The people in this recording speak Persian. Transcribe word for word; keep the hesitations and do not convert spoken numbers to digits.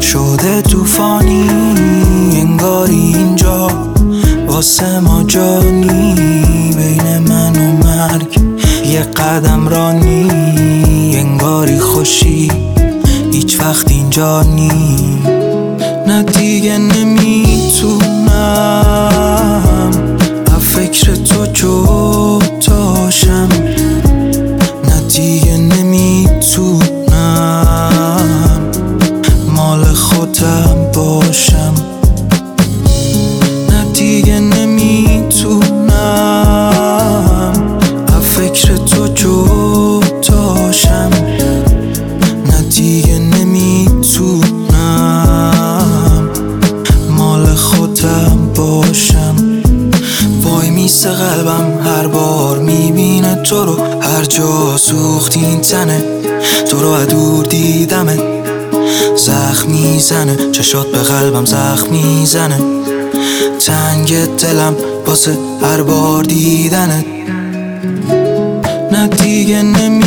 شده طوفانی، انگاری اینجا واسه ما جانی، بین من و مرگ یه قدم رانی، انگاری خوشی هیچ وقت اینجا نی. نه دیگه نمیتونم از فکر تو جداشم، نه دیگه نمیتونم مال خودم باشم، نه دیگه نمیتونم از فکر تو جداشم، نه دیگه نمیتونم مال خودم باشم. وای میسه قلبم هر بار میبینه تو رو، هر جا سوخت این تنه تو رو دور دیدمه، زخم میزنه چشات به قلبم زخم میزنه، تنگ دلم واسه هر بار دیدنه، نه دیگه نمی